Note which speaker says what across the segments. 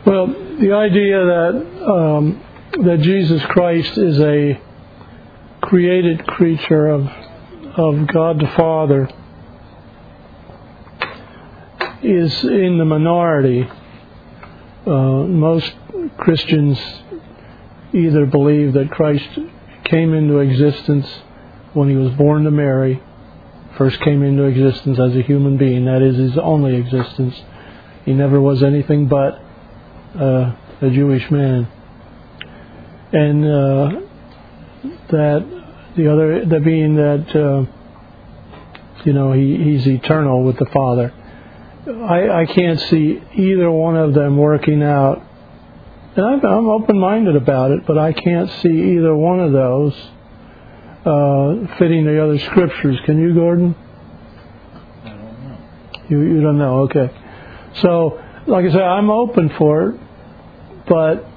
Speaker 1: Well, the idea that Jesus Christ is a created creature of God the Father is in the minority. Most Christians either believe that Christ came into existence when he was born to Mary, first came into existence as a human being, that is his only existence. He never was anything but a Jewish man. And that the other, that being that, he's eternal with the Father. I can't see either one of them working out. And I'm open-minded about it, but I can't see either one of those fitting the other scriptures. Can you, Gordon?
Speaker 2: I don't know.
Speaker 1: You don't know, okay. So, like I said, I'm open for it, but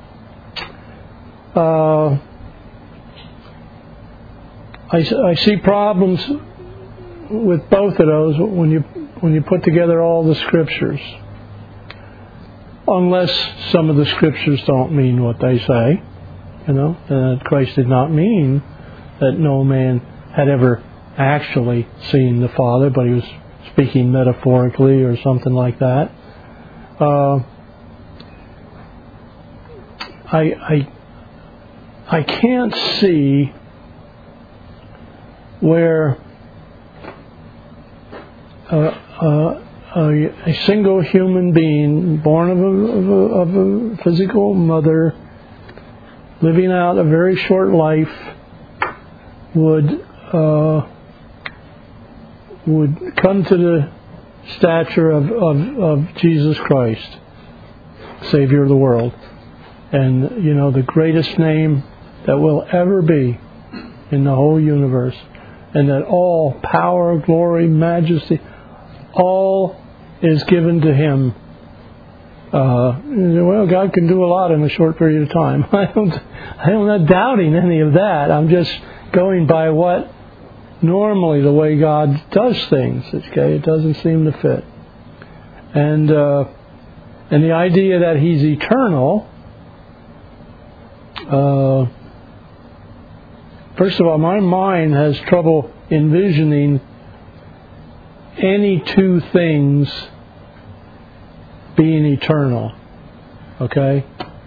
Speaker 1: I see problems with both of those when you put together all the scriptures. Unless some of the scriptures don't mean what they say, that Christ did not mean that no man had ever actually seen the Father, but he was speaking metaphorically or something like that. I can't see where a single human being born of a physical mother, living out a very short life, would come to the stature of Jesus Christ, Savior of the world, and the greatest name that will ever be in the whole universe, and that all power, glory, majesty, all is given to Him. Well, God can do a lot in a short period of time. I'm not doubting any of that. I'm just going by what normally the way God does things. Okay, it doesn't seem to fit. And the idea that He's eternal. First of all, my mind has trouble envisioning any two things being eternal. Okay?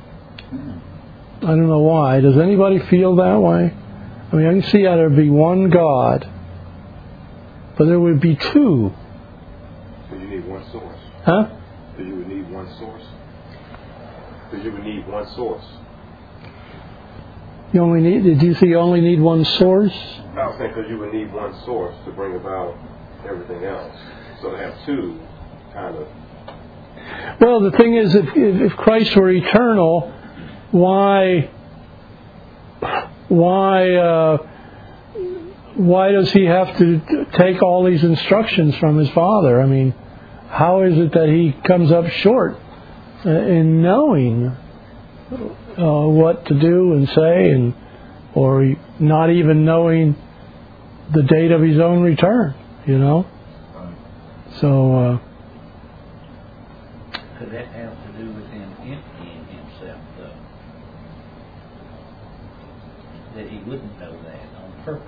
Speaker 1: I don't know why. Does anybody feel that way? I mean, I can see how there would be one God, but there would be two.
Speaker 3: So you need one source.
Speaker 1: Huh?
Speaker 3: So you would need one source. So you would need one source.
Speaker 1: Did you say you only need one source?
Speaker 3: I was saying because you would need one source to bring about everything else. So to have two, kind of.
Speaker 1: Well, the thing is, if Christ were eternal, why does He have to take all these instructions from His Father? I mean, how is it that He comes up short in knowing what to do and say, or not even knowing the date of His own return? So.
Speaker 2: Could that have to do with Him emptying Himself, though? That He wouldn't know that on purpose?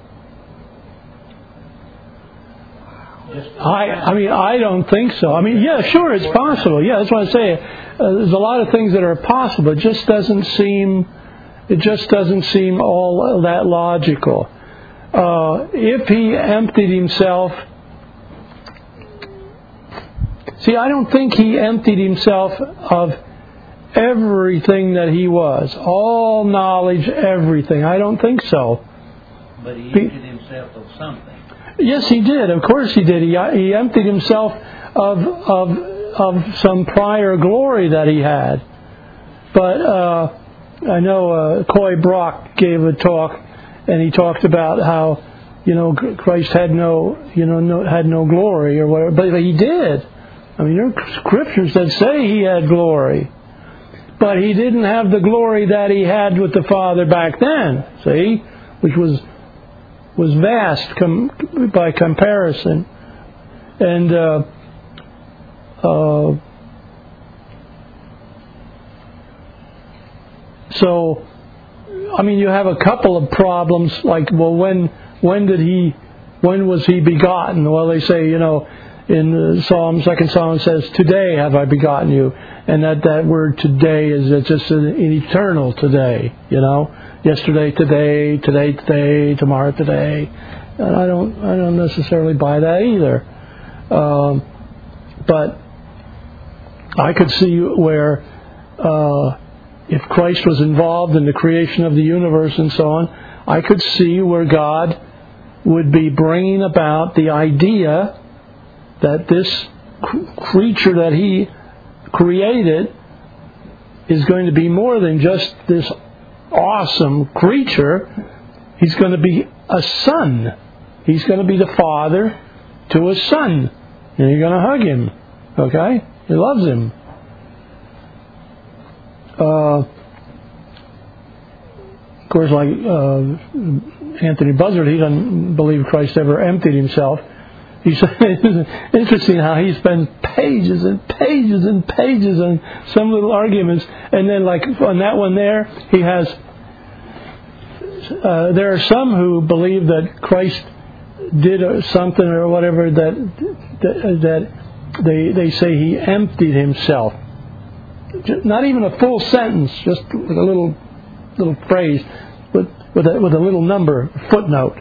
Speaker 1: I don't think so. I mean, yeah, sure, it's possible. Yeah, that's what I say. There's a lot of things that are possible. It just doesn't seem all that logical. If He emptied Himself, see, I don't think He emptied Himself of everything that He was, all knowledge, everything. I don't think so.
Speaker 2: But He emptied Himself of something.
Speaker 1: Yes, He did. Of course He did. He emptied Himself of some prior glory that He had. But I know Coy Brock gave a talk, and he talked about how Christ had no glory or whatever, but He did. I mean, there are scriptures that say He had glory, but He didn't have the glory that He had with the Father back then. See, which was vast by comparison, and So, I mean, you have a couple of problems, like, well, when was he begotten? Well, they say, you know, in the Psalm, 2nd Psalm says, today have I begotten you. And that word today is just an eternal today, you know. Yesterday, today, tomorrow, today. And I don't necessarily buy that either. But I could see where if Christ was involved in the creation of the universe and so on, I could see where God would be bringing about the idea that this creature that he created is going to be more than just this awesome creature. He's going to be a son. He's going to be the father to a son. And you're going to hug him. Okay? He loves him. Of course, like Anthony Buzzard, he doesn't believe Christ ever emptied himself. It's interesting how he spends pages and pages and pages on some little arguments, and then like on that one there, he has. There are some who believe that Christ did something or whatever that they say he emptied himself. Not even a full sentence, just with a little phrase, with a little number, footnote.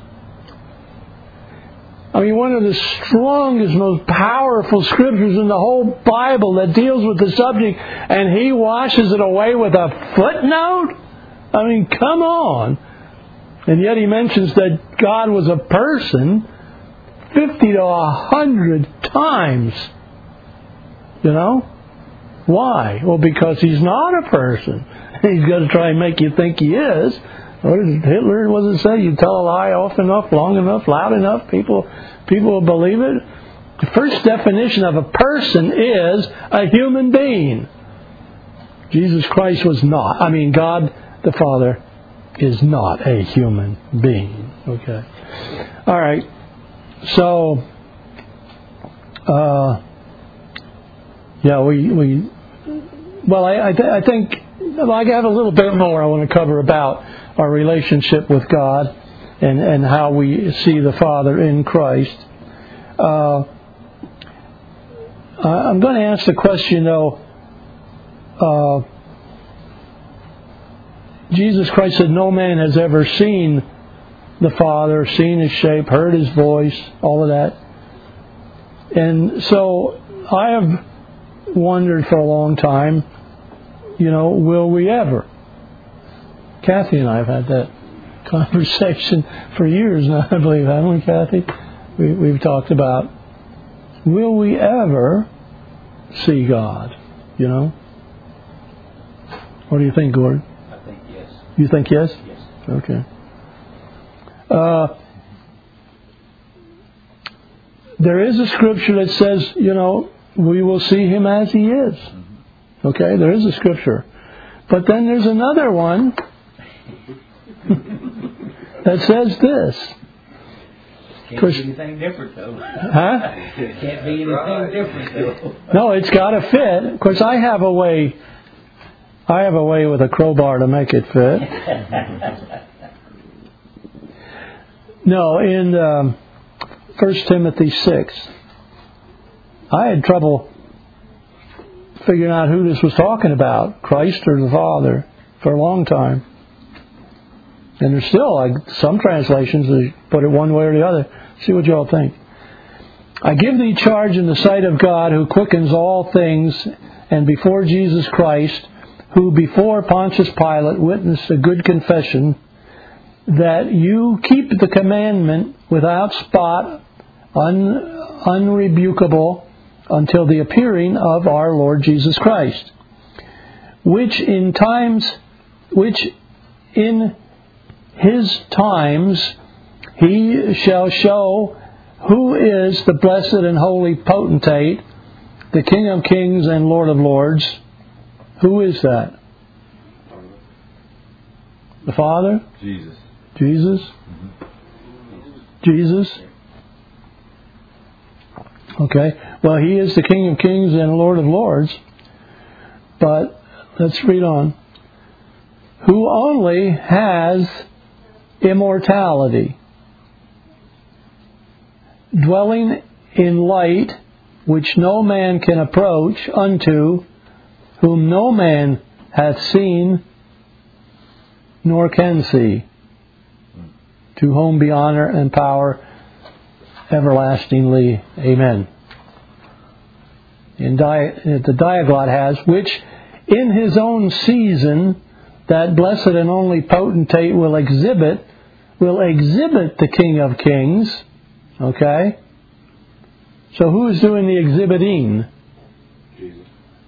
Speaker 1: I mean, one of the strongest, most powerful scriptures in the whole Bible that deals with the subject, and he washes it away with a footnote? I mean, come on. And yet he mentions that God was a person 50 to 100 times. You know? Why? Well, because he's not a person. He's going to try and make you think he is. What did Hitler, what does it say? You tell a lie often enough, long enough, loud enough, people will believe it. The first definition of a person is a human being. Jesus Christ was not. I mean, God the Father is not a human being. Okay. All right. So, yeah, I think I have a little bit more I want to cover about our relationship with God and how we see the Father in Christ. I'm going to ask the question, though. Jesus Christ said, no man has ever seen the Father, seen his shape, heard his voice, all of that. And so I have wondered for a long time, you know, will we ever? Kathy and I have had that conversation for years now, I believe, haven't we, Kathy? We've talked about, will we ever see God? You know? What do you think, Gordon?
Speaker 2: I think yes.
Speaker 1: You think yes?
Speaker 2: Yes.
Speaker 1: Okay. There is a scripture that says, you know, we will see him as he is. Okay, there is a scripture. But then there's another one that says this.
Speaker 2: Can't be anything different, though.
Speaker 1: Huh?
Speaker 2: Can't be anything different, though.
Speaker 1: No, it's got to fit. Of course, I have a way with a crowbar to make it fit. No, in 1 Timothy 6, I had trouble figuring out who this was talking about, Christ or the Father, for a long time. And there's still, like, some translations that put it one way or the other. See what you all think. I give thee charge in the sight of God, who quickens all things, and before Jesus Christ, who before Pontius Pilate witnessed a good confession, that you keep the commandment without spot, unrebukable, until the appearing of our Lord Jesus Christ, which in his times he shall show who is the blessed and holy potentate, the King of kings and Lord of lords. Who is that? The Father?
Speaker 3: Jesus.
Speaker 1: Jesus?
Speaker 3: Mm-hmm.
Speaker 1: Jesus? Okay. Well, he is the King of kings and Lord of lords. But let's read on. who only has immortality, dwelling in light which no man can approach unto, whom no man hath seen nor can see, to whom be honor and power everlastingly. Amen. And the Diaglott has, which in his own season that blessed and only potentate will exhibit the King of Kings. Okay? So who is doing the exhibiting?
Speaker 3: Jesus.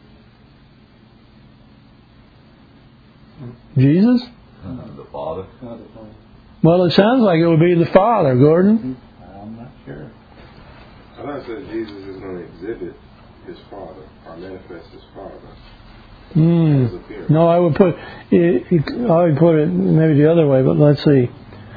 Speaker 1: Jesus?
Speaker 4: The Father.
Speaker 1: Well, it sounds like it would be the Father, Gordon.
Speaker 2: I'm not sure.
Speaker 3: I thought it said Jesus is going to exhibit his Father, or manifest his Father.
Speaker 1: No, I would put it maybe the other way, but let's see.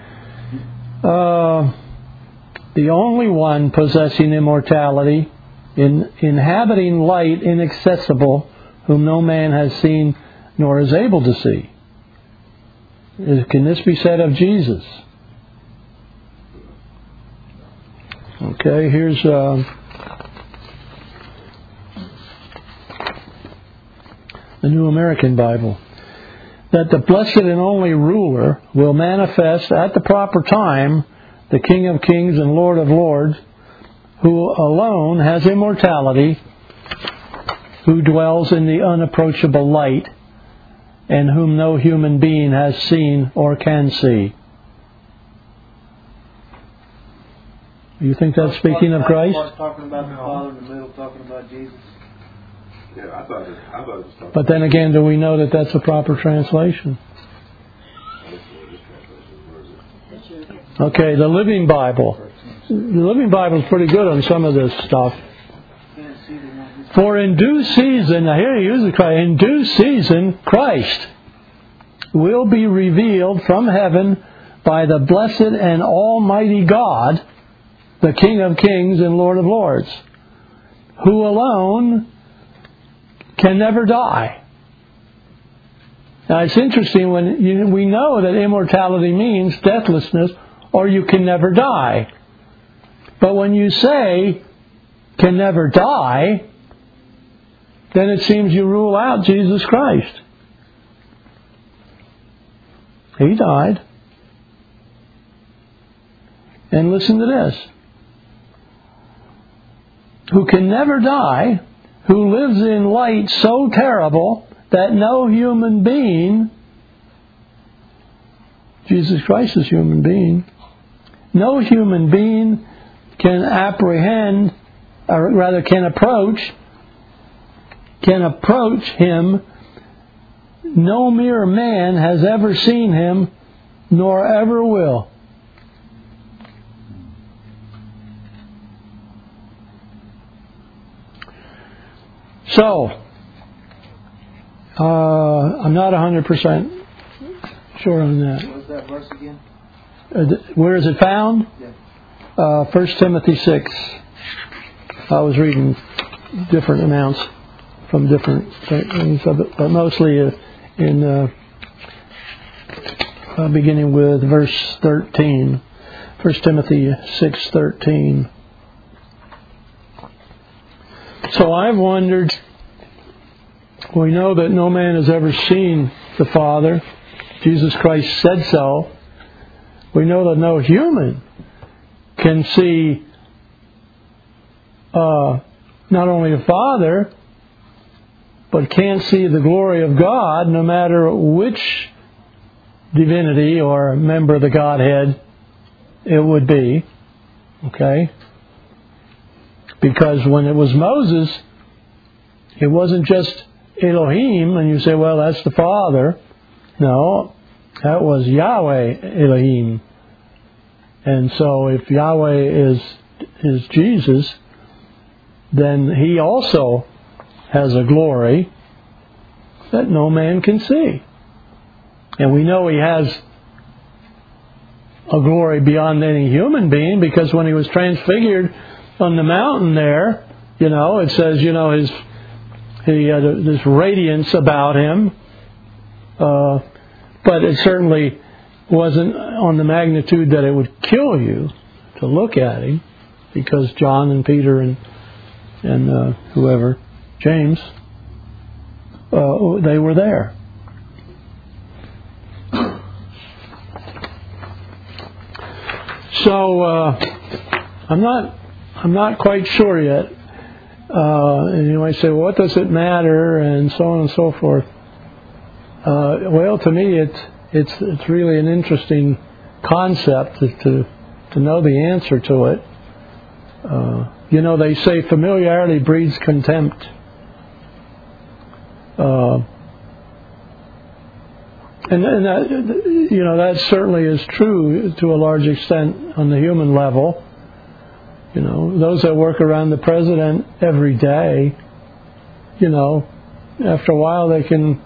Speaker 1: The only one possessing immortality, inhabiting light inaccessible, whom no man has seen nor is able to see. Can this be said of Jesus? Okay, here's the New American Bible. That the blessed and only ruler will manifest at the proper time the King of Kings and Lord of Lords, who alone has immortality, who dwells in the unapproachable light, and whom no human being has seen or can see. You think that's speaking of Christ?
Speaker 5: Talking about the Father in the middle, talking about Jesus.
Speaker 3: Yeah, I thought it was talking.
Speaker 1: But then again, do we know that that's a proper translation? Okay, the Living Bible. The Living Bible is pretty good on some of this stuff. For in due season, now here he uses Christ, in due season, Christ will be revealed from heaven by the blessed and almighty God, the King of Kings and Lord of Lords, who alone can never die. Now it's interesting when we know that immortality means deathlessness, or you can never die. But when you say can never die, then it seems you rule out Jesus Christ. He died. And listen to this. Who can never die, who lives in light so terrible that no human being, Jesus Christ is human being, no human being can apprehend, or rather can approach him. No mere man has ever seen him, nor ever will. So, I'm not 100% sure on that.
Speaker 5: What was that verse again?
Speaker 1: Where is it found?
Speaker 5: Yeah.
Speaker 1: 1 Timothy 6. I was reading different amounts from different things, but mostly beginning with verse 13. 1 Timothy 6:13. So I've wondered, we know that no man has ever seen the Father. Jesus Christ said so. We know that no human can see not only the Father, but can't see the glory of God, no matter which divinity or member of the Godhead it would be. Okay? Because when it was Moses, it wasn't just Elohim, and you say, well, that's the Father. No, that was Yahweh Elohim. And so if Yahweh is Jesus, then He also has a glory that no man can see. And we know He has a glory beyond any human being, because when He was transfigured on the mountain there, it says, He had this radiance about Him, but it certainly wasn't on the magnitude that it would kill you to look at him, because John and Peter and whoever, James, they were there. So I'm not quite sure yet. And you might say, well, what does it matter, and so on and so forth. Well, to me, it's really an interesting concept to know the answer to it. They say familiarity breeds contempt. And that certainly is true to a large extent on the human level. Those that work around the president every day, after a while they can,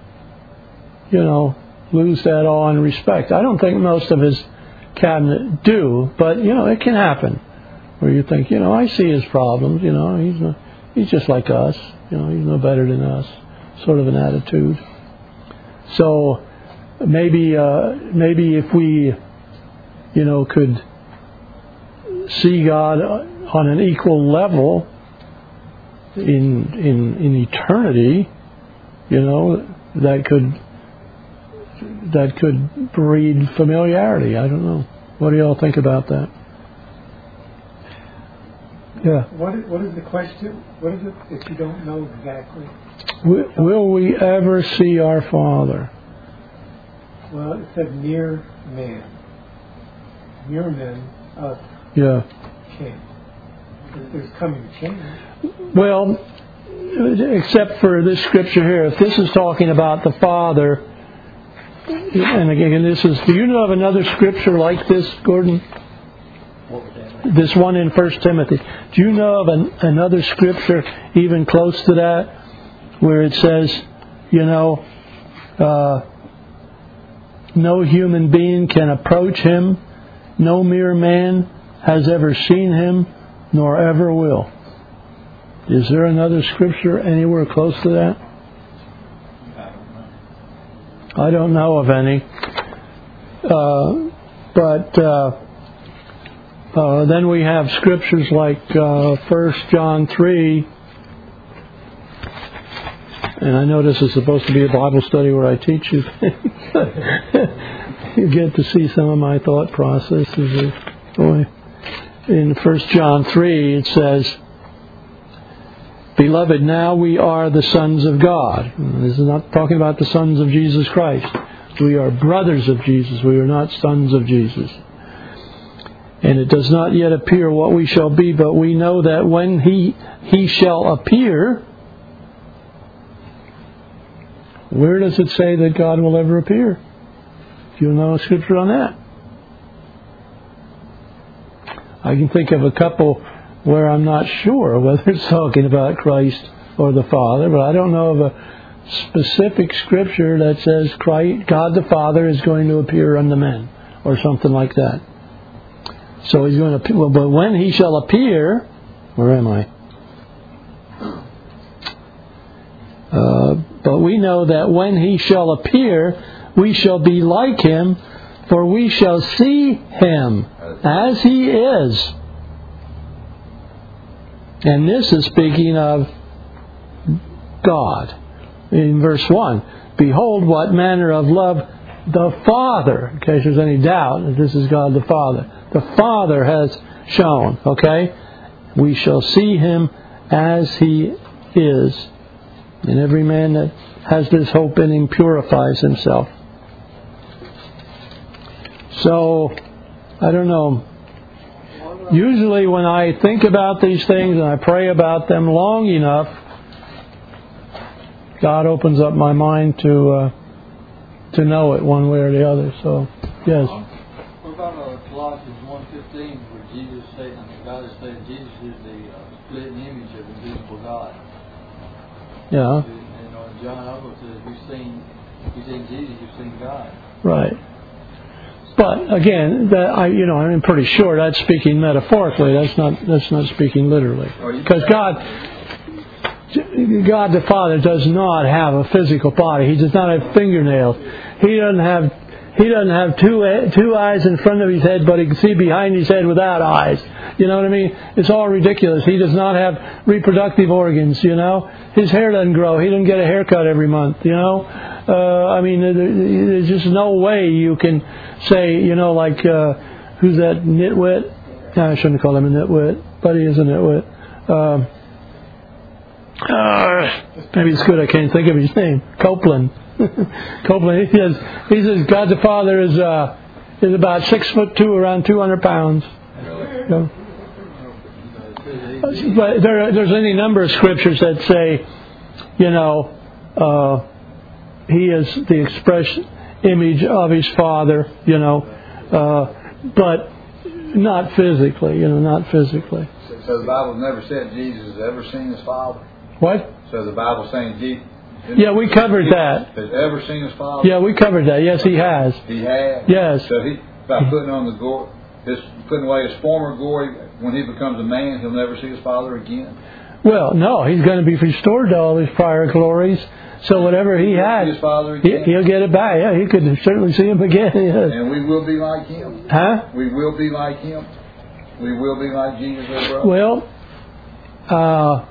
Speaker 1: lose that awe and respect. I don't think most of his cabinet do, but, it can happen. Where you think, I see his problems, he's just like us, he's no better than us, sort of an attitude. So maybe if we, could see God on an equal level in eternity, that could breed familiarity. I don't know. What do you all think about that? Yeah.
Speaker 4: What is the question? What is it if you don't know exactly?
Speaker 1: Will we ever see our Father?
Speaker 4: Well, it said mere man. Mere men, us.
Speaker 1: Yeah.
Speaker 4: Can't. There's coming change.
Speaker 1: Well, except for this scripture here, if this is talking about the Father, and again, do you know of another scripture like this, Gordon?
Speaker 2: What was that?
Speaker 1: This one in 1 Timothy. Do you know of another scripture even close to that, where it says, no human being can approach him, no mere man has ever seen him, nor ever will. Is there another scripture anywhere close to that? I don't know of any. But then we have scriptures like 1 John 3. And I know this is supposed to be a Bible study where I teach you things. You get to see some of my thought processes. Boy. In 1 John 3 it says, Beloved, now we are the sons of God. This is not talking about the sons of Jesus Christ. We are brothers of Jesus. We are not sons of Jesus. And it does not yet appear what we shall be, but we know that when He shall appear. Where does it say that God will ever appear? Do you know a scripture on that? I can think of a couple where I'm not sure whether it's talking about Christ or the Father, but I don't know of a specific scripture that says God the Father is going to appear unto men, or something like that. So He's going to, but when He shall appear, where am I? But we know that when He shall appear, we shall be like Him, for we shall see Him as He is. And this is speaking of God. In verse 1, Behold what manner of love the Father, in case there's any doubt that this is God the Father, the Father has shown, okay? We shall see Him as He is. And every man that has this hope in Him purifies himself. So, I don't know. Usually when I think about these things and I pray about them long enough, God opens up my mind to know it one way or the other. So, yes.
Speaker 6: What about Colossians 1:15, where Jesus said, God is saying Jesus is the split image of the invisible God.
Speaker 1: Yeah.
Speaker 6: And John also says, you've seen Jesus, you've seen God.
Speaker 1: Right. But again, I'm pretty sure that's speaking metaphorically. That's not speaking literally. Because God the Father does not have a physical body. He does not have fingernails. He doesn't have two eyes in front of his head, but he can see behind his head without eyes. You know what I mean? It's all ridiculous. He does not have reproductive organs, you know. His hair doesn't grow. He doesn't get a haircut every month, you know. I mean, there's just no way you can say, you know, like, who's that nitwit? No, I shouldn't call him a nitwit, but he is a nitwit. Maybe it's good I can't think of his name. Copeland. Copeland. He says God the Father is about 6'2", around 200 pounds. So, but there's any number of scriptures that say, you know, he is the express image of his Father, you know, but not physically, you know, not physically.
Speaker 7: So the Bible never said Jesus has ever seen his Father?
Speaker 1: What?
Speaker 7: So the Bible's saying Jesus...
Speaker 1: Yeah, we covered that.
Speaker 7: Has ever seen his Father?
Speaker 1: Yeah, we covered that. Yes, he has.
Speaker 7: He has?
Speaker 1: Yes.
Speaker 7: So by putting on the glory, putting away his former glory, when he becomes a man, he'll never see his Father again?
Speaker 1: Well, no, he's going to be restored to all his prior glories. So whatever he had,
Speaker 7: his Father again?
Speaker 1: He'll get it back. Yeah, he could certainly see him again. Yes.
Speaker 7: And we will be like him?
Speaker 1: Huh?
Speaker 7: We will be like him? We will be like Jesus, our brother?
Speaker 1: Well,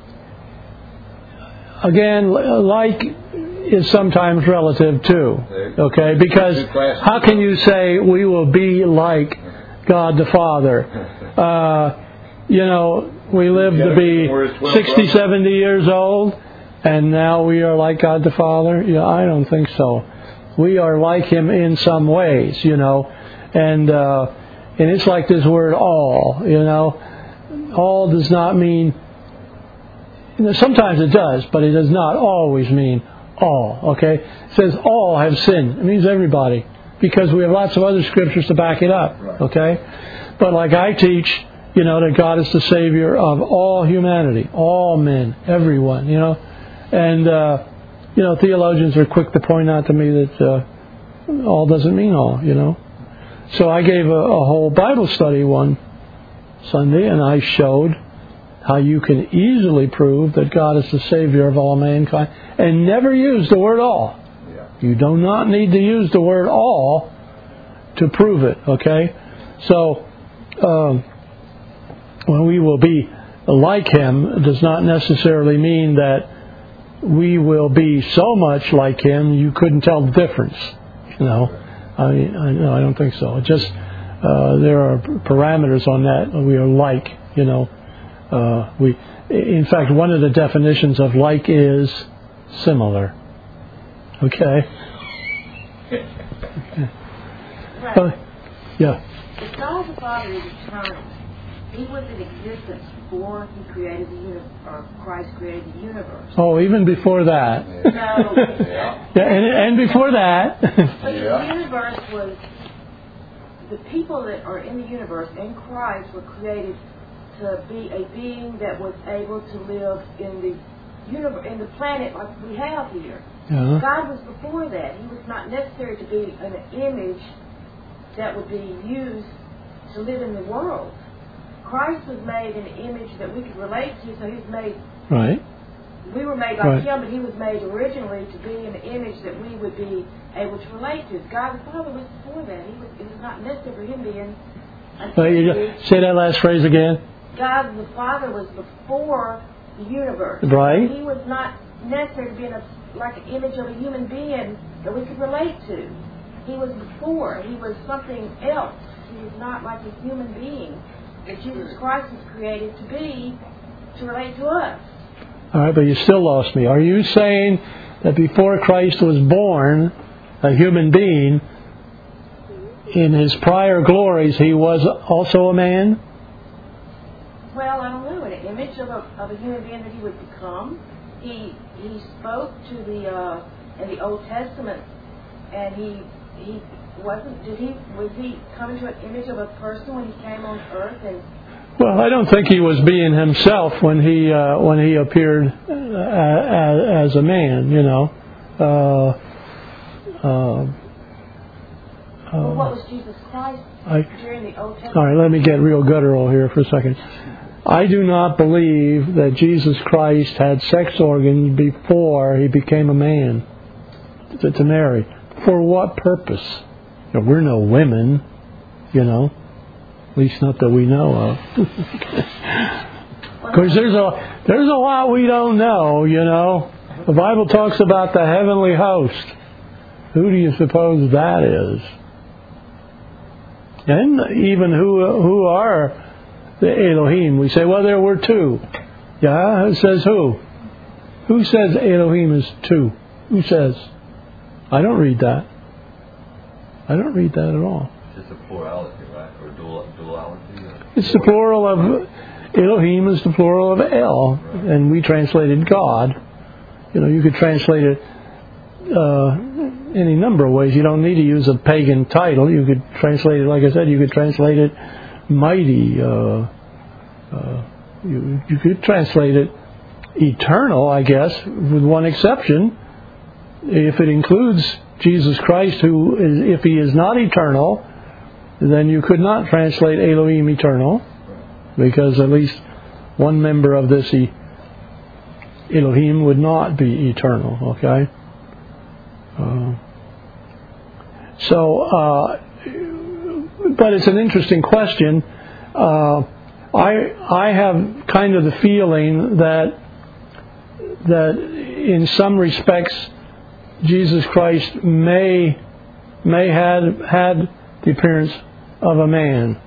Speaker 1: again, like is sometimes relative too. Okay, because how can you say we will be like God the Father? You know, we live to be 60, 70 years old, and now we are like God the Father? Yeah, I don't think so. We are like Him in some ways, you know, and it's like this word all, you know. All does not mean, you know, sometimes it does, but it does not always mean all, okay? It says all have sinned. It means everybody, because we have lots of other scriptures to back it up, okay? But like I teach, you know, that God is the Savior of all humanity, all men, everyone, you know. And, you know, theologians are quick to point out to me that all doesn't mean all, you know. So I gave a whole Bible study one Sunday, and I showed how you can easily prove that God is the Savior of all mankind, and never use the word all.
Speaker 7: Yeah.
Speaker 1: You do not need to use the word all to prove it, okay? So, when we will be like Him does not necessarily mean that we will be so much like Him you couldn't tell the difference. You know, no, I don't think so. It just there are parameters on that. We are like, you know. In fact, one of the definitions of like is similar. Okay.
Speaker 8: Right.
Speaker 1: Yeah.
Speaker 8: If God the Father is eternal, He was in existence before He created the universe, or Christ created the universe.
Speaker 1: Oh, even before that.
Speaker 8: No.
Speaker 1: Yeah, and before that.
Speaker 8: But the universe was, the people that are in the universe and Christ were created to be a being that was able to live in the universe, in the planet like we have here.
Speaker 1: Yeah.
Speaker 8: God was before that. He was not necessary to be an image that would be used to live in the world. Christ was made in an image that we could relate to, so He was made.
Speaker 1: Right.
Speaker 8: We were made like Him, but He was made originally to be an image that we would be able to relate to. God the Father was before that. It was not necessary for Him being.
Speaker 1: Say that last phrase again.
Speaker 8: God the Father was before the universe.
Speaker 1: Right.
Speaker 8: He was not necessary to be like an image of a human being that we could relate to. He was before. He was something else. He was not like a human being that Jesus Christ was created to be, to relate to us.
Speaker 1: All right, but you still lost me. Are you saying that before Christ was born, a human being, in His prior glories, He was also a man?
Speaker 8: Well, I don't know. In an image of a human being that He would become, He spoke to in the Old Testament, and He was he coming to an image of a person when He came on earth? And
Speaker 1: well, I don't think He was being Himself when He appeared as a man, you know.
Speaker 8: What was Jesus Christ during the Old Testament?
Speaker 1: All right, let me get real guttural here for a second. I do not believe that Jesus Christ had sex organs before he became a man to marry. For what purpose? You know, we're no women, you know. At least not that we know of. Of course, there's a lot we don't know, you know. The Bible talks about the heavenly host. Who do you suppose that is? And even who are the Elohim? We say, well, there were two. Yeah, it says who? Who says Elohim is two? Who says? I don't read that. I don't read that at all.
Speaker 9: It's just a plurality, right? Or duality?
Speaker 1: It's the plural of Elohim is the plural of El, and we translated God. You know, you could translate it any number of ways. You don't need to use a pagan title. You could translate it, like I said, you could translate it mighty. You could translate it eternal, I guess, with one exception. If it includes Jesus Christ, who, if he is not eternal, then you could not translate Elohim eternal, because at least one member of this Elohim would not be eternal, okay? But it's an interesting question. I have kind of the feeling that in some respects Jesus Christ may have had the appearance of a man,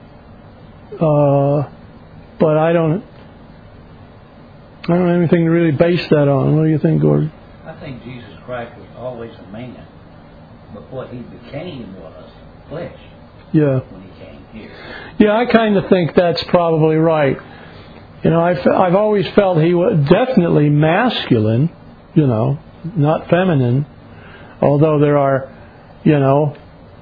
Speaker 1: but I don't have anything to really base that on. What do you think, Gordon?
Speaker 2: I think Jesus Christ was always a man, but what he became was flesh.
Speaker 1: Yeah.
Speaker 2: When he came here.
Speaker 1: Yeah, I kind of think that's probably right. You know, I've always felt he was definitely masculine, you know, not feminine. Although there are, you know,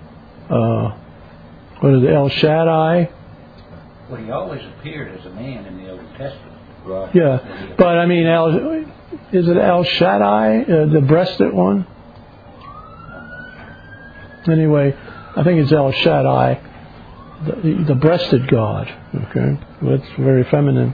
Speaker 1: what is it, El Shaddai?
Speaker 2: Well, he always appeared as a man in the Old Testament.
Speaker 9: Right.
Speaker 1: Yeah, but I mean, is it El Shaddai, the breasted one? Anyway, I think it's El Shaddai, the breasted God. Okay, that's very feminine.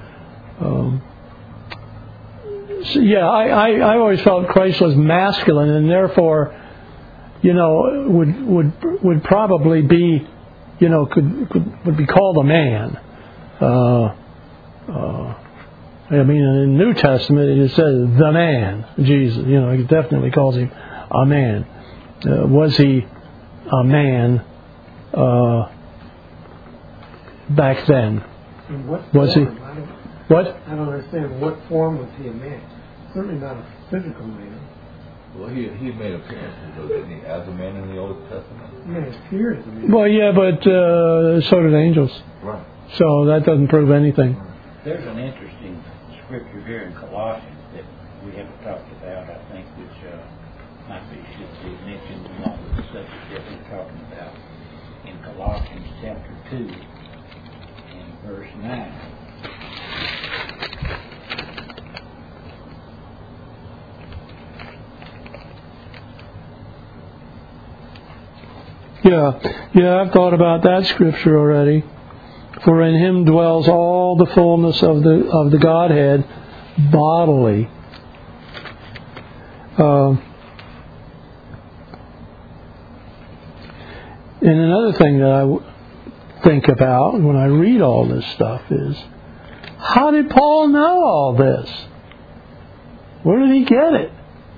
Speaker 1: So yeah, I always felt Christ was masculine, and therefore, you know, would probably be, you know, would be called a man. I mean, in the New Testament it says the man, Jesus. You know, it definitely calls him a man. Was he a man back then?
Speaker 4: In what
Speaker 1: Was he?
Speaker 4: form?
Speaker 1: What?
Speaker 4: I don't understand. What form was he a man? Certainly not a physical man.
Speaker 9: Well, he made appearances, though, didn't he, as a man in the Old Testament?
Speaker 4: He may appear as a man.
Speaker 1: Well, yeah, but so did angels.
Speaker 9: Right.
Speaker 1: So that doesn't prove anything.
Speaker 2: There's an interesting scripture here in Colossians that we haven't talked about, I think, which might be should be mentioned along with the subject that we're talking about in Colossians chapter 2 and verse 9.
Speaker 1: Yeah, I've thought about that scripture already. For in him dwells all the fullness of the Godhead bodily. And another thing that I think about when I read all this stuff is, how did Paul know all this? Where did he get it?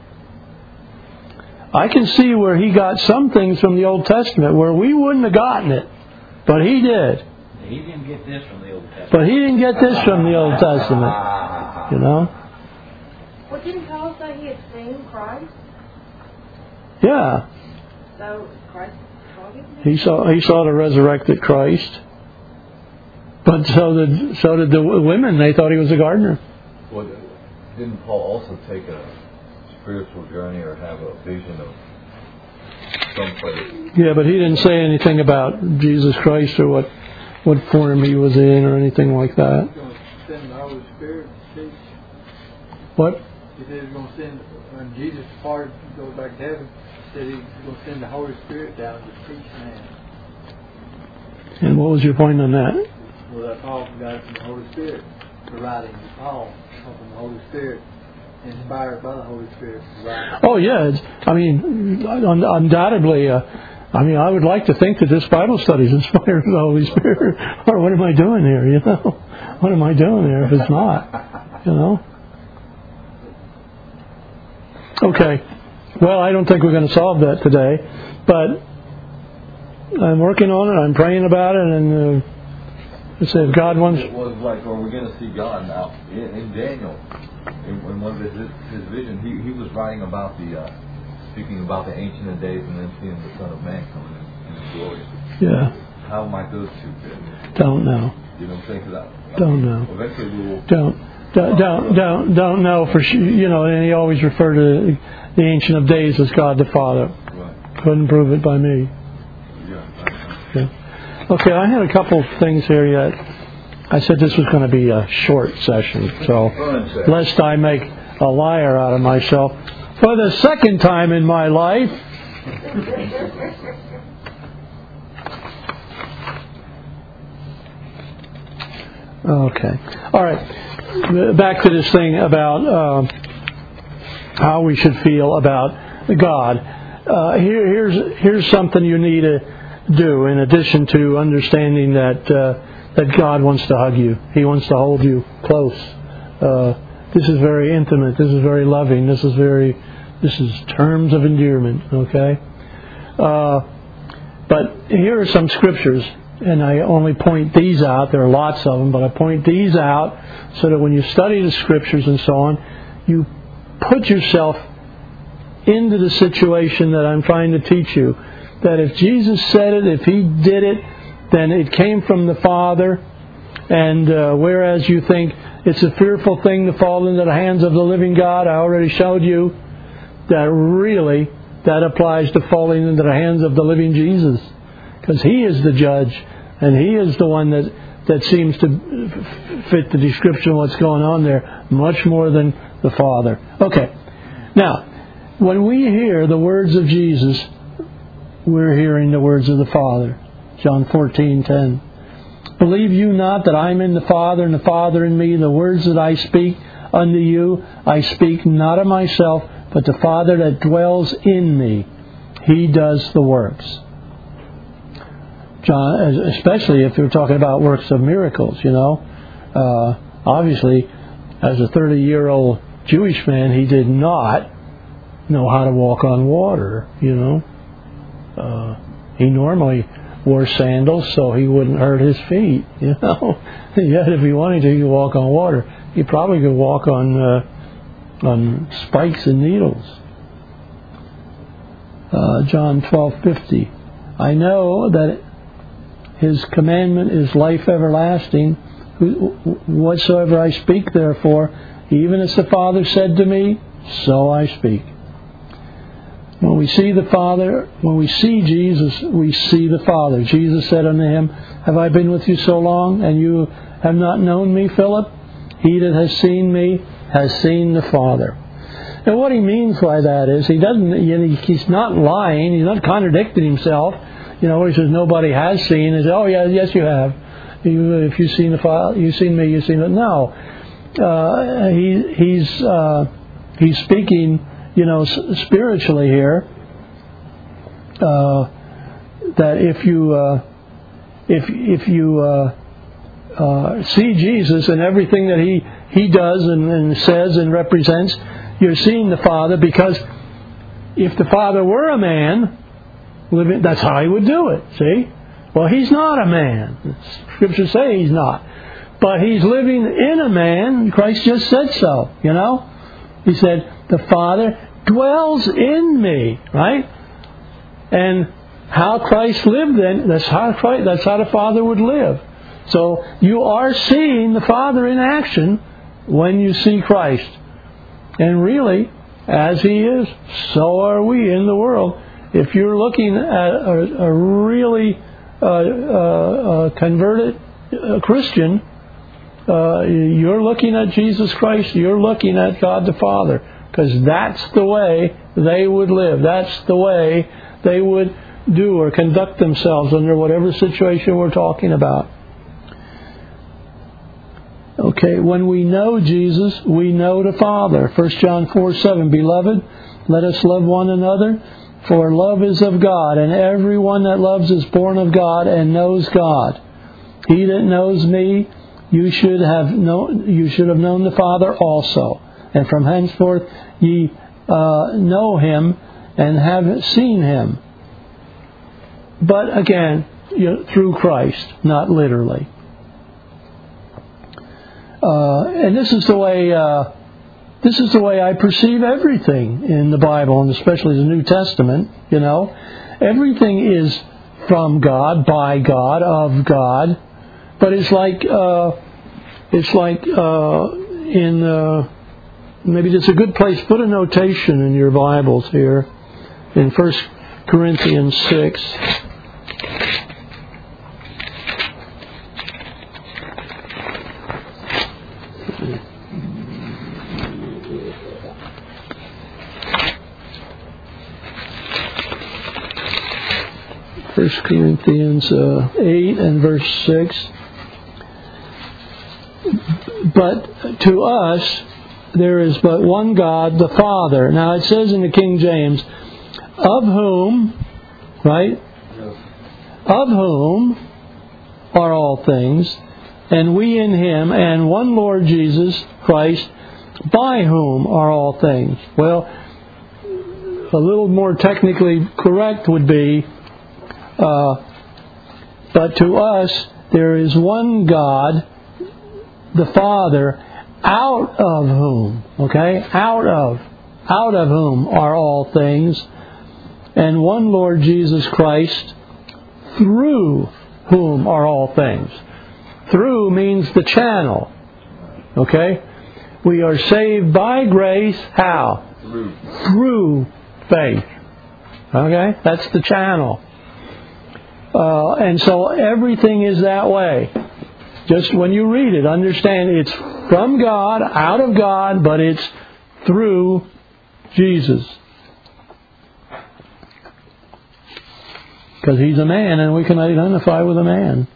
Speaker 1: I can see where he got some things from the Old Testament where we wouldn't have gotten it, but he did.
Speaker 2: He didn't get this from the Old Testament.
Speaker 1: But he didn't get this from the Old Testament, you know?
Speaker 8: Well, didn't Paul say he had seen Christ?
Speaker 1: Yeah.
Speaker 8: So Christ saw him?
Speaker 1: He saw the resurrected Christ. But so did the women. They thought he was a gardener.
Speaker 9: Well, didn't Paul also take a spiritual journey or have a vision of some place?
Speaker 1: Yeah, but he didn't say anything about Jesus Christ or what form he was in or anything like that.
Speaker 6: He's going to send the Holy Spirit to teach.
Speaker 1: What?
Speaker 6: He said he's going to send, when Jesus departed to go back to heaven, he said he's going to send the Holy Spirit down to teach man.
Speaker 1: And what was your point on that?
Speaker 6: Well, that Paul got it from the Holy Spirit. The writing of Paul come from the Holy Spirit, inspired by the Holy Spirit. Right.
Speaker 1: Oh yeah, undoubtedly. I would like to think that this Bible study is inspired by the Holy Spirit. Or what am I doing here? You know, what am I doing there if it's not? You know. Okay. Well, I don't think we're going to solve that today, but I'm working on it. I'm praying about it, and let's say if God wants.
Speaker 9: It was like, are we going to see God now? In Daniel, in one of his visions, he was writing about speaking about the Ancient of Days, and then seeing the Son of Man coming in his glory.
Speaker 1: Yeah.
Speaker 9: How might those two fit?
Speaker 1: Don't know.
Speaker 9: You don't think of that?
Speaker 1: Don't know.
Speaker 9: Eventually we will.
Speaker 1: Don't know for sure. You know, and he always referred to the Ancient of Days as God the Father.
Speaker 9: Right.
Speaker 1: Couldn't prove it by me.
Speaker 9: Yeah.
Speaker 1: Okay, I had a couple of things here yet. I said this was going to be a short session, so lest I make a liar out of myself for the second time in my life. Okay. All right. Back to this thing about how we should feel about God. Here's something you need to do in addition to understanding that God wants to hug you. He wants to hold you close. This is very intimate. This is very loving. This is terms of endearment. Okay. But here are some scriptures. And I only point these out. There are lots of them, but I point these out so that when you study the scriptures and so on, you put yourself into the situation that I'm trying to teach you. That if Jesus said it, if He did it, then it came from the Father. And whereas you think it's a fearful thing to fall into the hands of the living God, I already showed you that really that applies to falling into the hands of the living Jesus. Because He is the judge, and He is the one that seems to fit the description of what's going on there much more than the Father. Okay. Now, when we hear the words of Jesus, we're hearing the words of the Father. John 14:10. Believe you not that I am in the Father, and the Father in me? The words that I speak unto you, I speak not of myself, but the Father that dwells in me. He does the works. John, especially if you're talking about works of miracles, you know. Obviously, as a 30-year-old Jewish man, he did not know how to walk on water, you know. He normally wore sandals so he wouldn't hurt his feet, you know. Yet if he wanted to, he could walk on water. He probably could walk on spikes and needles. John 12:50. I know that His commandment is life everlasting. Whatsoever I speak, therefore, even as the Father said to me, so I speak. When we see the Father, when we see Jesus, we see the Father. Jesus said unto him, have I been with you so long, and you have not known me, Philip? He that has seen me has seen the Father. And what he means by that is he's not lying, he's not contradicting himself. You know, where he says nobody has seen, is oh yeah, yes you have. If you've seen the Father, you've seen me, you've seen it. No, he's speaking, you know, spiritually here. That if you see Jesus and everything that he does and says and represents, you're seeing the Father, because if the Father were a man, that's how He would do it, see? Well, He's not a man. Scriptures say He's not. But He's living in a man. Christ just said so, you know? He said, the Father dwells in me, right? And how Christ lived then, that's how the Father would live. So you are seeing the Father in action when you see Christ. And really, as He is, so are we in the world. If you're looking at a really converted Christian, you're looking at Jesus Christ, you're looking at God the Father, because that's the way they would live. That's the way they would do or conduct themselves under whatever situation we're talking about. Okay, when we know Jesus, we know the Father. 1 John 4:7, Beloved, let us love one another, for love is of God, and everyone that loves is born of God and knows God. He that knows me, you should have known the Father also. And from henceforth ye know him and have seen him. But again, through Christ, not literally. And this is the way I perceive everything in the Bible, and especially the New Testament. Everything is from God, by God, of God. But it's like maybe it's a good place. Put a notation in your Bibles here in 1 Corinthians 6. First Corinthians 8 and verse 6. But to us there is but one God, the Father. Now it says in the King James, of whom, right? Of whom are all things, and we in him, and one Lord Jesus Christ, by whom are all things. Well, a little more technically correct would be, but to us there is one God, the Father, out of whom, out of whom are all things, and one Lord Jesus Christ, through whom are all things. Through means the channel. We are saved by grace, how? Through faith. That's the channel. And so everything is that way. Just when you read it, understand it's from God, out of God, but it's through Jesus. Because he's a man, and we can identify with a man.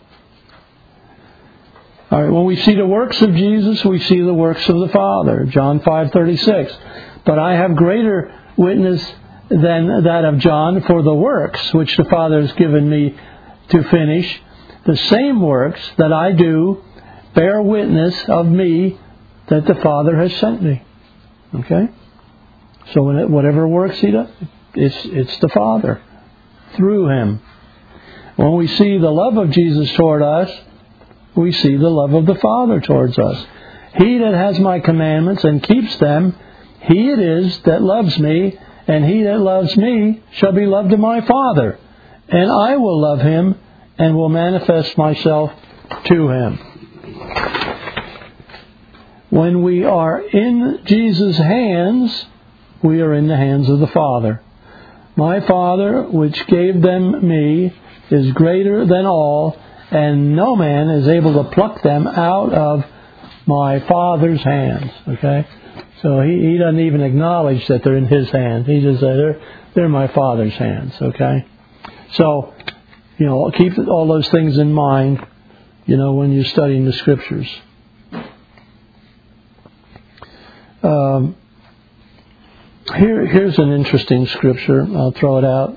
Speaker 1: All right, when we see the works of Jesus, we see the works of the Father. John 5:36. But I have greater witness than that of John, for the works which the Father has given me to finish, the same works that I do bear witness of me that the Father has sent me. So whatever works he does, it's the Father through him. When we see the love of Jesus toward us, we see the love of the Father towards us. He that has my commandments and keeps them, he it is that loves me, and he that loves me shall be loved of my Father, and I will love him and will manifest myself to him. When we are in Jesus' hands, we are in the hands of the Father. My Father, which gave them me, is greater than all, and no man is able to pluck them out of my Father's hands. So he doesn't even acknowledge that they're in his hands. He just says they're my Father's hands. So, keep all those things in mind, when you're studying the Scriptures. Here's an interesting scripture. I'll throw it out.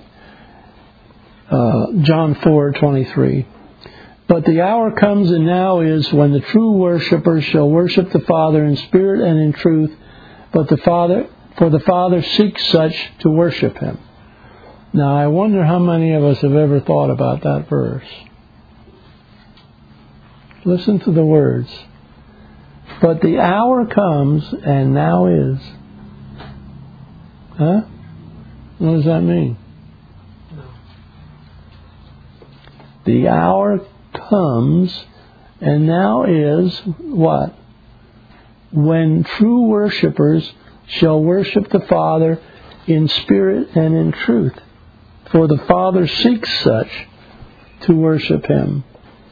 Speaker 1: John 4:23. But the hour comes, and now is, when the true worshippers shall worship the Father in spirit and in truth. For the Father seeks such to worship him. Now, I wonder how many of us have ever thought about that verse. Listen to the words. But the hour comes, and now is. What does that mean? The hour comes, and now is what? When true worshippers shall worship the Father in spirit and in truth. For the Father seeks such to worship him.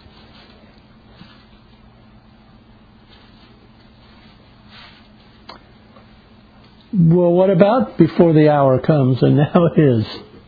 Speaker 1: Well, what about before the hour comes and now is?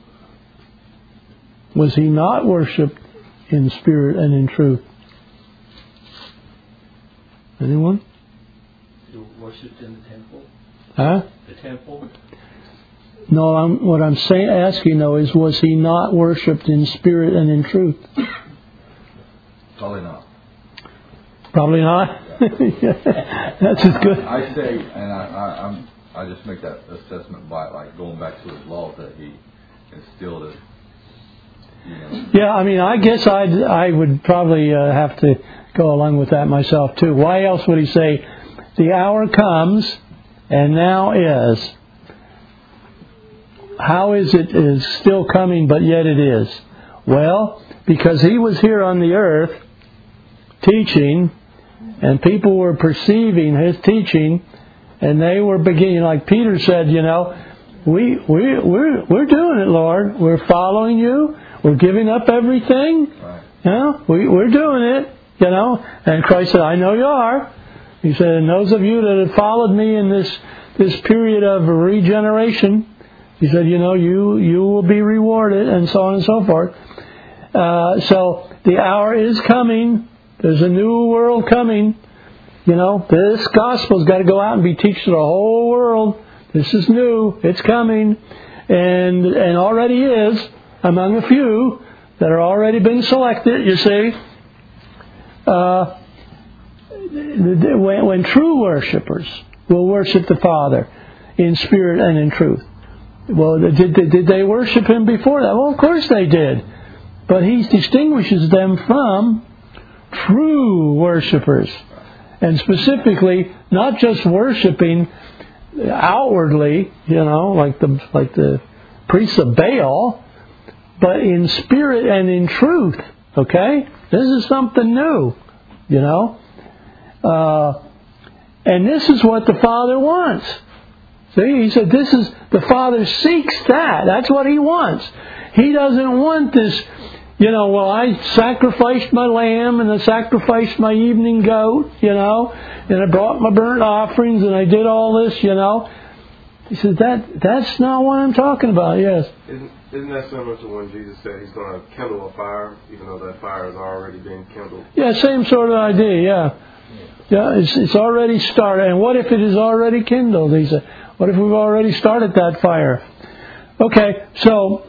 Speaker 1: Was he not worshipped in spirit and in truth? Anyone?
Speaker 6: You worshipped in the temple?
Speaker 1: Huh?
Speaker 6: The temple?
Speaker 1: No, what I'm asking though is, was he not worshipped in spirit and in truth?
Speaker 9: Probably not.
Speaker 1: Probably not. That's as good.
Speaker 9: I say, and I just make that assessment by like going back to his laws that he instilled it. You know.
Speaker 1: Yeah, I mean, I guess I would probably have to go along with that myself too. Why else would he say, "The hour comes, and now is"? How is it is still coming, but yet it is? Well, because he was here on the earth teaching, and people were perceiving his teaching, and they were beginning, like Peter said, you know, we're doing it, Lord. We're following you. We're giving up everything.
Speaker 9: Right.
Speaker 1: You know, we're doing it. You know, and Christ said, "I know you are." He said, "And those of you that have followed me in this period of regeneration," he said, "you know, you will be rewarded," and so on and so forth. So the hour is coming. There's a new world coming. You know, this gospel's got to go out and be taught to the whole world. This is new. It's coming, and already is among a few that are already being selected. You see, when true worshipers will worship the Father in spirit and in truth. Well, did they worship Him before that? Well, of course they did. But He distinguishes them from true worshipers. And specifically, not just worshiping outwardly, you know, like the priests of Baal, but in spirit and in truth. Okay? This is something new, you know. And this is what the Father wants. See, He said the Father seeks that. That's what He wants. He doesn't want this, you know, well, I sacrificed my lamb and I sacrificed my evening goat, you know, and I brought my burnt offerings and I did all this, you know. He said, that's not what I'm talking about, yes.
Speaker 3: Isn't that similar to when Jesus said He's going to kindle a fire, even though that fire has already been kindled?
Speaker 1: Yeah, same sort of idea, yeah. Yeah, it's already started. And what if it is already kindled? He said, what if we've already started that fire? Okay, so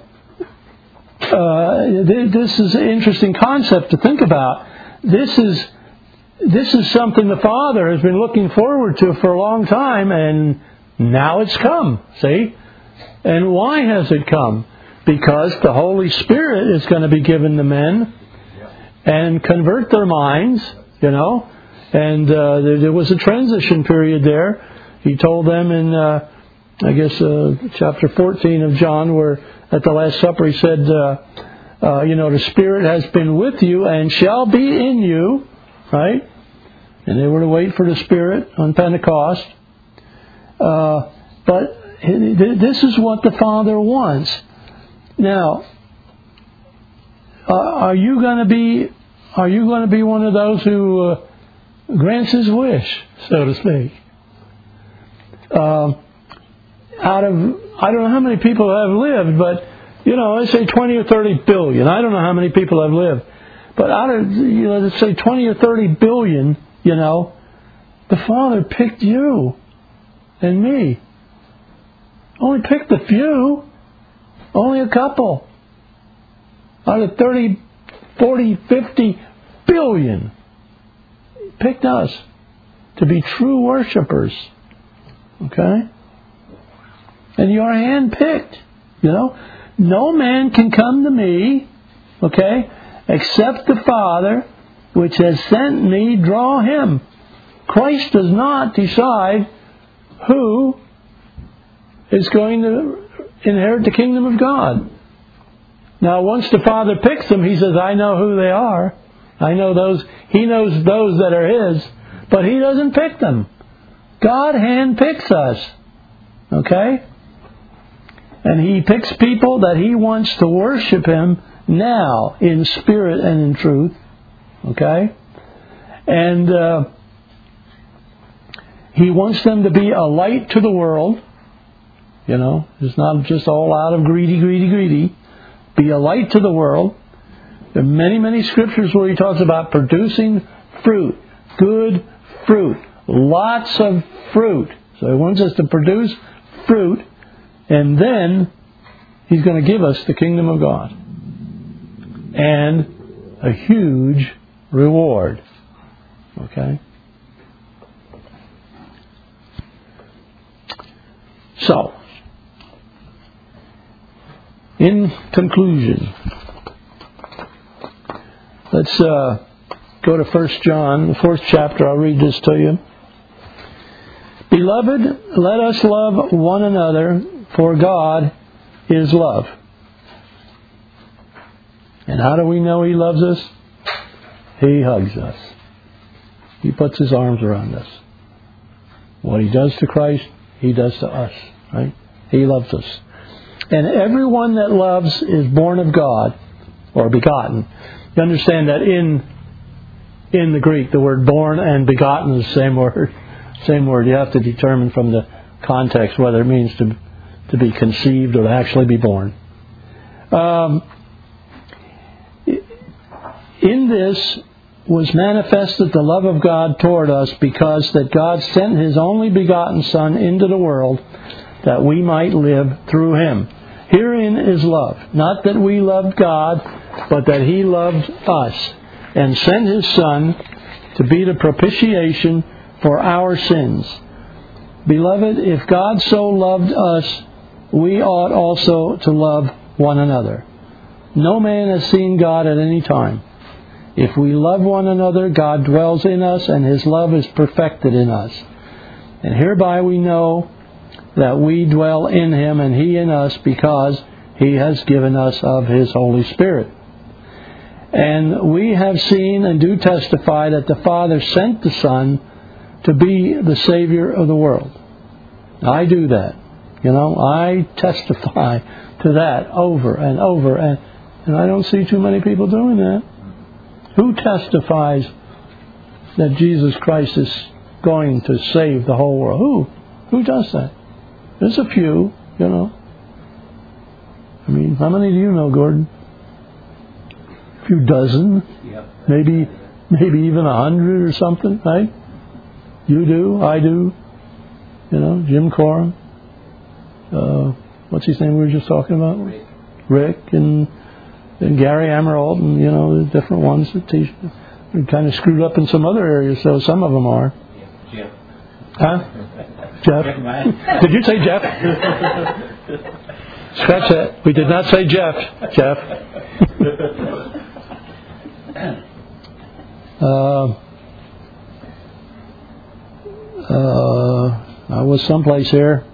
Speaker 1: this is an interesting concept to think about. This is something the Father has been looking forward to for a long time, and now it's come. See? And why has it come? Because the Holy Spirit is going to be given to men and convert their minds, you know. And there was a transition period there. He told them in, I guess, chapter 14 of John, where at the Last Supper he said, you know, the Spirit has been with you and shall be in you, right? And they were to wait for the Spirit on Pentecost. But this is what the Father wants. Now, are you going to be one of those who grants His wish, so to speak? Out of, I don't know how many people have lived, but, you know, let's say 20 or 30 billion. I don't know how many people have lived. But out of, you know, let's say 20 or 30 billion, you know, the Father picked you and me. Only picked a few. Only a couple. Out of 30, 40, 50 billion. He picked us to be true worshipers. Okay? And you're handpicked. You know? No man can come to me, okay, except the Father which has sent me draw him. Christ does not decide who is going to inherit the kingdom of God. Now, once the Father picks them, He says, I know who they are. I know those. He knows those that are His. But He doesn't pick them. God handpicks us. Okay? And He picks people that He wants to worship Him now in spirit and in truth. Okay? And He wants them to be a light to the world. You know, it's not just all out of greedy. Be a light to the world. There are many, many scriptures where He talks about producing fruit, good fruit. Lots of fruit. So He wants us to produce fruit, and then He's going to give us the kingdom of God. And a huge reward. Okay? So, in conclusion, let's go to 1 John, the 4th chapter. I'll read this to you. Beloved, let us love one another, for God is love. And how do we know He loves us? He hugs us. He puts His arms around us. What He does to Christ, He does to us. Right? He loves us. And everyone that loves is born of God, or begotten. You understand that in the Greek, the word born and begotten is the same word. Same word. You have to determine from the context whether it means to be conceived or to actually be born. In this was manifested the love of God toward us, because that God sent His only begotten Son into the world that we might live through Him. Herein is love. Not that we loved God, but that He loved us and sent His Son to be the propitiation for our sins. Beloved, if God so loved us, we ought also to love one another. No man has seen God at any time. If we love one another, God dwells in us, and His love is perfected in us. And hereby we know that we dwell in Him and He in us, because He has given us of His Holy Spirit. And we have seen and do testify that the Father sent the Son to be the Savior of the world. I do that. I testify to that over and over, and I don't see too many people doing that. Who testifies that Jesus Christ is going to save the whole world? Who does that? There's a few, I mean, how many do you know, Gordon? A few dozen?
Speaker 2: Yep.
Speaker 1: Maybe even 100 or something, right? You do, I do. Jim Coram. What's his name we were just talking about? Rick and Gary Amerault, and the different ones that teach. They're kind of screwed up in some other areas, so some of them are.
Speaker 2: Jeff.
Speaker 1: Huh? Jeff? Did you say Jeff? Scratch that. We did not say Jeff. Jeff. I was someplace here.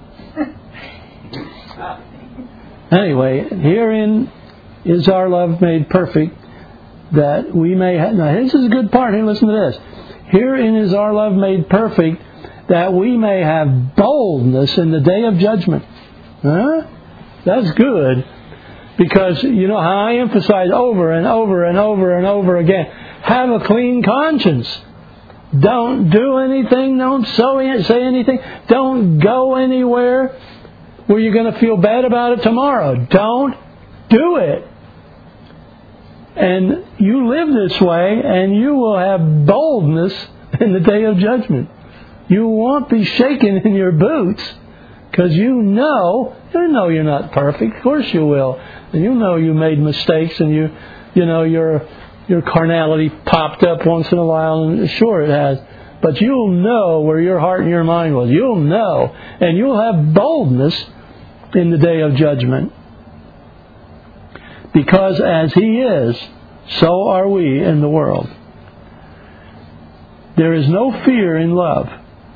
Speaker 1: Anyway, herein is our love made perfect, that we may have... Now, this is a good part. Here, listen to this. Herein is our love made perfect, that we may have boldness in the day of judgment. Huh? That's good. Because, how I emphasize over and over and over and over again, have a clean conscience. Don't do anything. Don't say anything. Don't go anywhere where you're going to feel bad about it tomorrow. Don't do it. And you live this way, and you will have boldness in the day of judgment. You won't be shaking in your boots, because you know you're not perfect. Of course you will. And you know you made mistakes, and your carnality popped up once in a while, and sure it has. But you'll know where your heart and your mind was. You'll know. And you'll have boldness in the day of judgment. Because as He is, so are we in the world. There is no fear in love.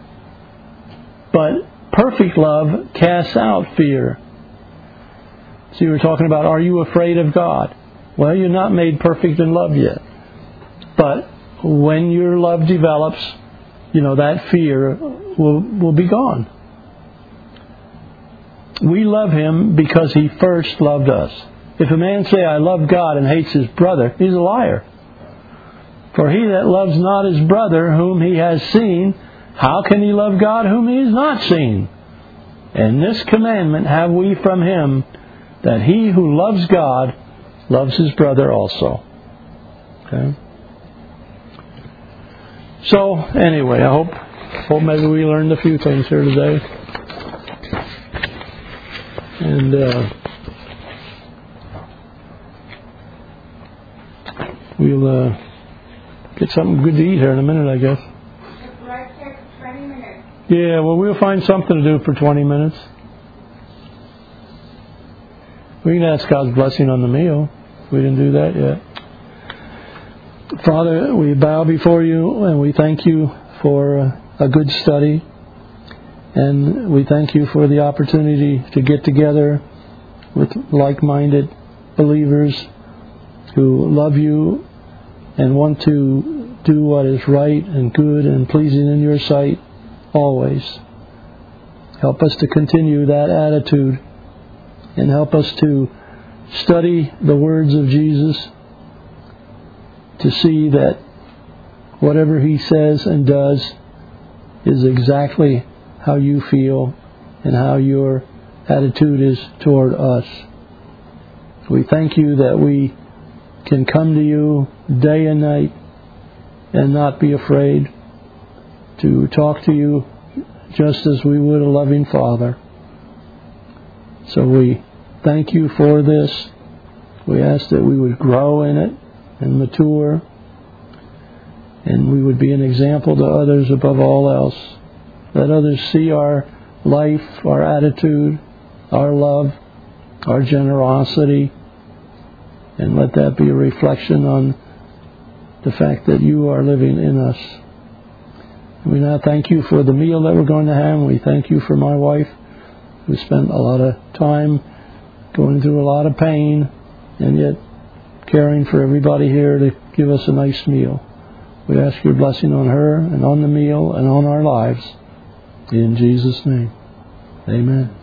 Speaker 1: But perfect love casts out fear. See, we're talking about, are you afraid of God? Well, you're not made perfect in love yet. But when your love develops, that fear will be gone. We love Him because He first loved us. If a man say, I love God, and hates his brother, he's a liar. For he that loves not his brother whom he has seen, how can he love God whom he has not seen? And this commandment have we from Him, that he who loves God loves his brother also. Okay? So, anyway, I hope maybe we learned a few things here today. And we'll get something good to eat here in a minute, I guess.
Speaker 8: Right there for 20 minutes.
Speaker 1: Yeah, well, we'll find something to do for 20 minutes. We can ask God's blessing on the meal. We didn't do that yet. Father, we bow before you and we thank you for a good study. And we thank you for the opportunity to get together with like-minded believers who love you and want to do what is right and good and pleasing in your sight always. Help us to continue that attitude and help us to study the words of Jesus to see that whatever he says and does is exactly how you feel and how your attitude is toward us. We thank you that we can come to you day and night and not be afraid to talk to you just as we would a loving Father. So we thank you for this. We ask that we would grow in it and mature, and we would be an example to others above all else. Let others see our life, our attitude, our love, our generosity, and let that be a reflection on the fact that you are living in us. We now thank you for the meal that we're going to have. We thank you for my wife, who spent a lot of time going through a lot of pain and yet caring for everybody here to give us a nice meal. We ask your blessing on her and on the meal and on our lives. In Jesus' name, amen.